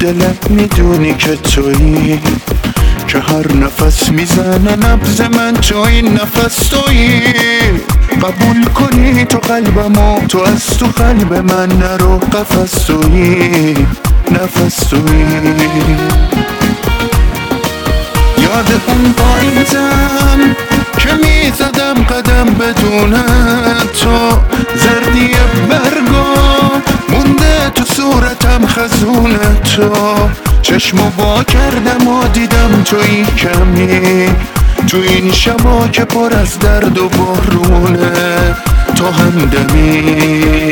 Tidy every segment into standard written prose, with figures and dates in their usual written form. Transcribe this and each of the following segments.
دلت میدونی که تویی، که هر نفس میزنه نبض من تو این نفس تویی. قبول کنی تو قلبمو، تو از تو قلب من نرو، قفس تویی، نفس تویی. یاد اون پاییزم که میزدم قدم بدون تو، زردی برگا مونده تو صورتم خزون تو. چشمو وا کردم و دیدم تویی کمی، تو این شبا که پر از درد و بارونه، تو همدمی.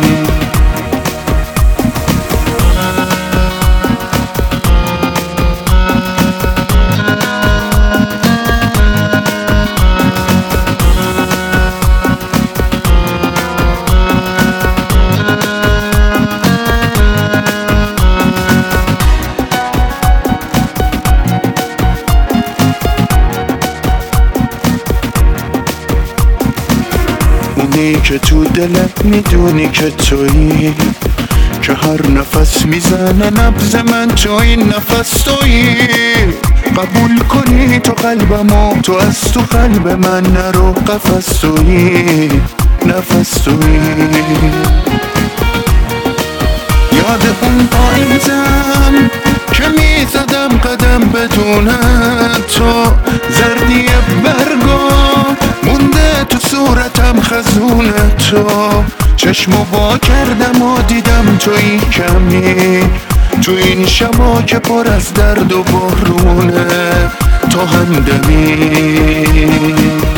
اونی که تو دلت میدونی که تویی، که هر نفس میزنه نبض من تو این نفس تویی. قبول کنی تو قلبمو، تو از تو قلب من نرو، قفس تویی، نفس تویی. یاد اون پاییزم که میزدم قدم بدون تو، زردی برگا مونده تو صورتم خزون تو. چشمو وا کردم و دیدم تویی کمی، تو این شبا که پر از درد و بارونه، تو همدمی.